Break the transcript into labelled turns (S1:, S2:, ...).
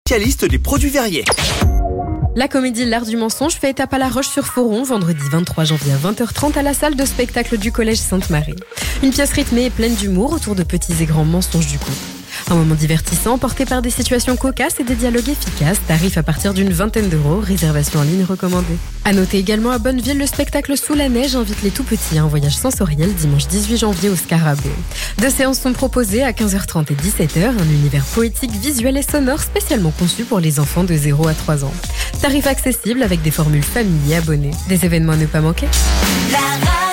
S1: spécialiste des produits verriers.
S2: La comédie L'Art du mensonge fait étape à La Roche-sur-Foron, vendredi 23 janvier à 20h30 à la salle de spectacle du Collège Sainte-Marie. Une pièce rythmée et pleine d'humour autour de petits et grands mensonges du couple. Un moment divertissant, porté par des situations cocasses et des dialogues efficaces, tarif à partir d'une vingtaine d'euros, réservation en ligne recommandée. À noter également à Bonneville, le spectacle Sous la neige invite les tout-petits à un voyage sensoriel dimanche 18 janvier au Scarabée. 2 séances sont proposées à 15h30 et 17h, un univers poétique, visuel et sonore spécialement conçu pour les enfants de 0 à 3 ans. Tarif accessible avec des formules famille et abonnés. Des événements à ne pas manquer.